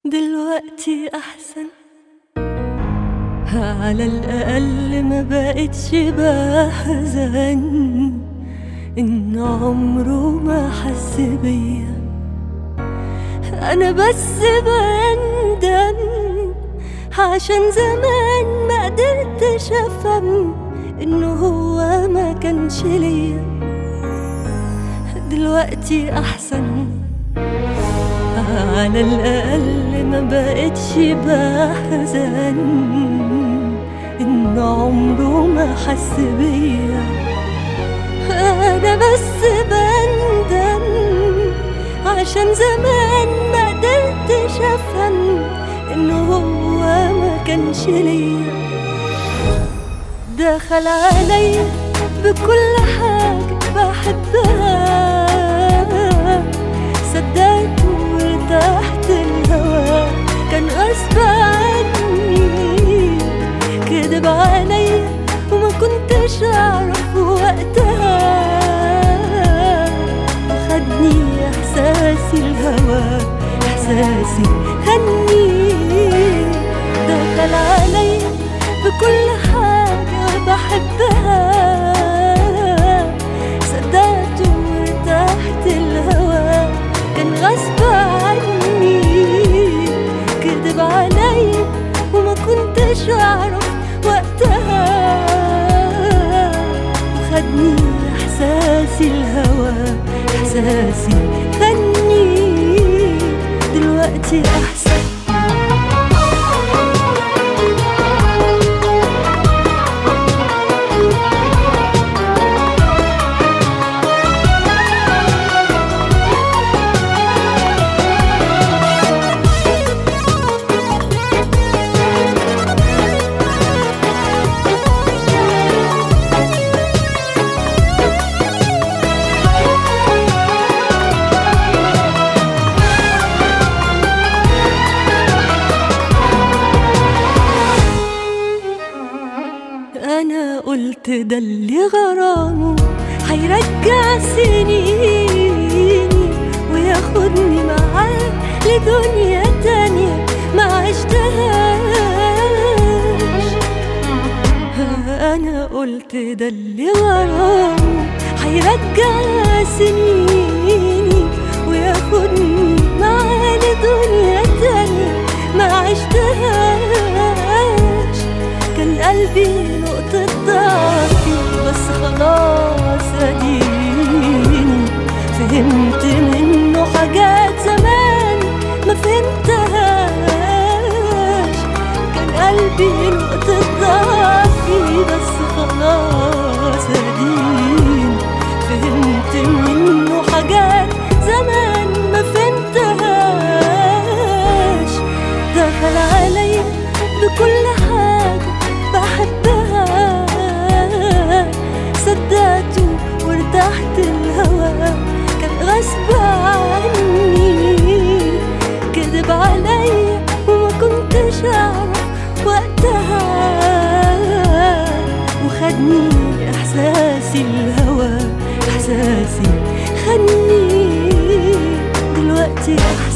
دلوقتي أحسن، على الأقل ما بقتش بحزن إن عمره ما حس بيا. أنا بس بندم عشان زمان ما قدرتش أفهم إنه هو ما كانش ليا. دلوقتي أحسن، على الأقل ما بقتش بحزن إن عمره ما حس بيا. أنا بس بندم عشان زمان ما قدرتش أفهم إنه هو ما كانش ليا. دخل عليا بكل حاجة بحبها، صدقته وارتحت الهوا، كان غصب عني، كدب عليا وما كنتش أعرف وقتها، وخدني إحساسي الهوا، إحساسي خدني. دخل عليا بكل حاجة بحبها، صدقته وارتحت الهوا، كان غصب عني، كدب عليا وما كنتش أعرف وقتها، وخدني إحساسي الهوا، إحساسي خدني. دلوقتي أحسن. أنا قلت ده اللي غرامه هيرجع سنيني وياخدني معاه لدنيا تانية ما عشتهاش. أنا قلت ده اللي غرامه هيرجع سنيني وياخدني معاه لدنيا تانية ما عشتهاش. كان قلبي نقطة ضعفي بس خلاص أديني فهمت منه حاجات زمان ما فهمتهاش. كان قلبي نقطة ضعفي بس خلاص أديني فهمت منه حاجات زمان ما فهمتهاش. دخل عليا بكل حاجة بحبها، صدقته وارتحت الهوا، كان غصب عني، كدب عليا وما كنتش أعرف وقتها، وخدني إحساسي الهوا، إحساسي خدني. دلوقتي أحسن.